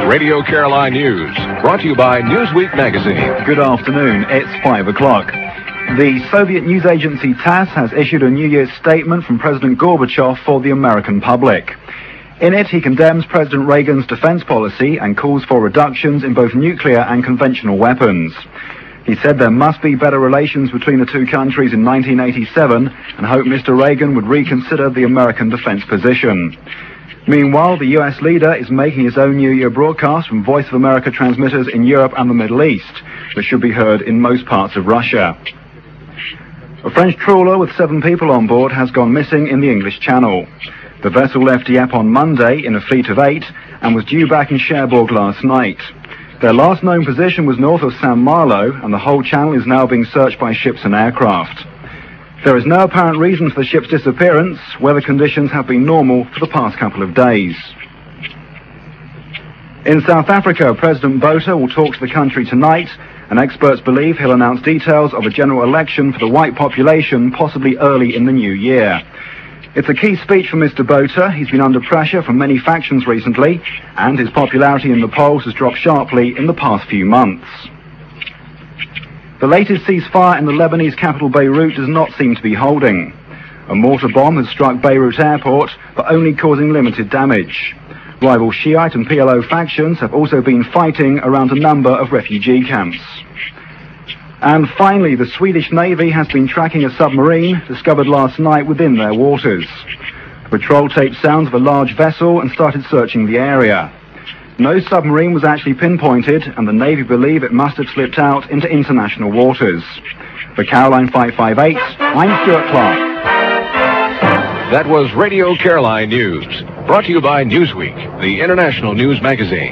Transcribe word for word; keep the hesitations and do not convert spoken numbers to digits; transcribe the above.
Radio Caroline News, brought to you by Newsweek magazine. Good afternoon, it's five o'clock. The Soviet news agency TASS has issued a New Year's statement from President Gorbachev for the American public. In it, he condemns President Reagan's defense policy and calls for reductions in both nuclear and conventional weapons. He said there must be better relations between the two countries in nineteen eighty-seven and hoped Mister Reagan would reconsider the American defense position. Meanwhile, the U S leader is making his own New Year broadcast from Voice of America transmitters in Europe and the Middle East, that should be heard in most parts of Russia. A French trawler with seven people on board has gone missing in the English Channel. The vessel left Dieppe on Monday in a fleet of eight and was due back in Cherbourg last night. Their last known position was north of Saint Malo, and the whole channel is now being searched by ships and aircraft. There is no apparent reason for the ship's disappearance. Weather conditions have been normal for the past couple of days. In South Africa, President Botha will talk to the country tonight, and experts believe he'll announce details of a general election for the white population possibly early in the new year. It's a key speech for Mister Botha. He's been under pressure from many factions recently, and his popularity in the polls has dropped sharply in the past few months. The latest ceasefire in the Lebanese capital Beirut does not seem to be holding. A mortar bomb has struck Beirut airport, but only causing limited damage. Rival Shiite and P L O factions have also been fighting around a number of refugee camps. And finally, the Swedish Navy has been tracking a submarine discovered last night within their waters. The patrol taped sounds of a large vessel and started searching the area. No submarine was actually pinpointed, and the Navy believe it must have slipped out into international waters. For Caroline five five eight, I'm Stuart Clark. That was Radio Caroline News, brought to you by Newsweek, the international news magazine.